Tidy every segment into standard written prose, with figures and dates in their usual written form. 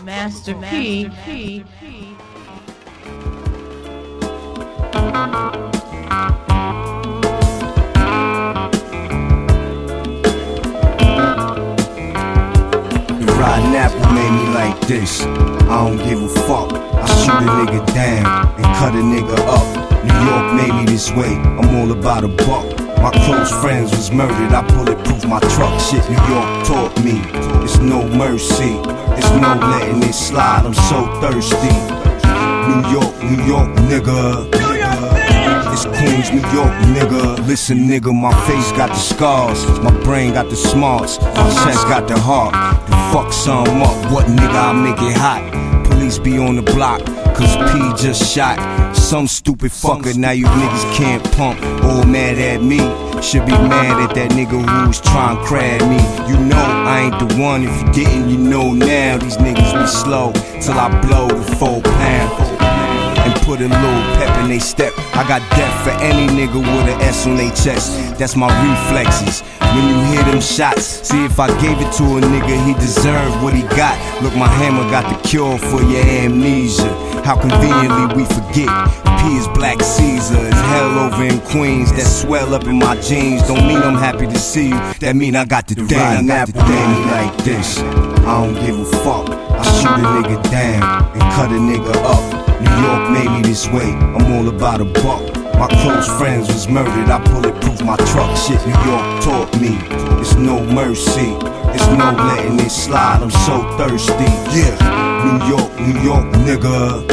Master P. Rotten apple made me like this. I don't give a fuck. I shoot a nigga down and cut a nigga up. New York made me this way. I'm all about a buck. My close friends was murdered. I bulletproof my truck. Shit New York taught me. It's no mercy. It's no letting it slide. I'm so thirsty. New York, nigga. It's Queens, New York, nigga. Listen, nigga, my face got the scars. My brain got the smarts. My chest got the heart. To fuck some up, what nigga, I make it hot. Police be on the block, cause P just shot some stupid fucker. Now you niggas can't pump. All mad at me. Should be mad at that nigga who was trying to crab me. You know I ain't the one. If you didn't, you know now. These niggas be slow till I blow the 4 pound and put a little pep in they step. I got death for any nigga with an S on they chest. That's my reflexes. When you hear them shots, see if I gave it to a nigga, he deserved what he got. Look, my hammer got the cure for your amnesia. How conveniently we forget. P is Black Caesar. It's hell over in Queens. That swell up in my jeans don't mean I'm happy to see you. That mean I got the damn apple me like this. I don't give a fuck. I shoot a nigga down and cut a nigga up. New York made me this way. I'm all about a buck. My close friends was murdered. I bulletproof my truck. Shit New York taught me. It's no mercy. It's no letting it slide. I'm so thirsty. Yeah. New York, nigga.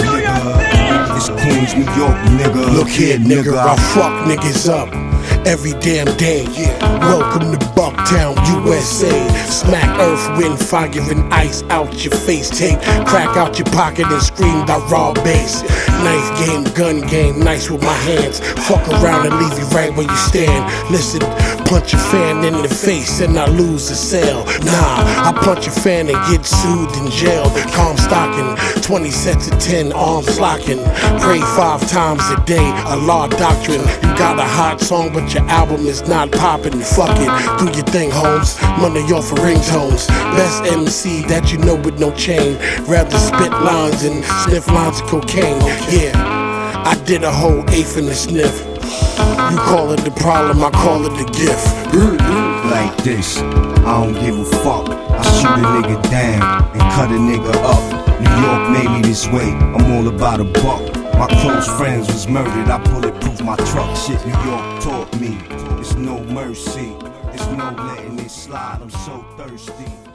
It's Queens, New York, nigga. Look here, nigga, I fuck niggas up every damn day. Welcome to Bucktown, USA. Smack earth, wind, fire, and ice out your face. Take crack out your pocket and scream that raw bass. Knife game, gun game, nice with my hands. Fuck around and leave you right where you stand. Listen, punch a fan in the face and I lose the sale. Nah, I punch a fan and get sued in jail. Calm stocking, 20 sets of 10, arms locking. Pray 5 times a day, a law doctrine. You got a hot song, but your album is not popping. Fuck it, do your thing, Holmes. Money off for ringtones. Best MC that you know with no chain. Rather spit lines and sniff lines of cocaine. Yeah, I did a whole eighth in the sniff. You call it the problem, I call it the gift. Like this, I don't give a fuck. I shoot a nigga down and cut a nigga up. New York made me this way. I'm all about a buck. My close friends was murdered. I bulletproof my truck. Shit New York taught me. It's no mercy. It's no letting it slide. I'm so thirsty.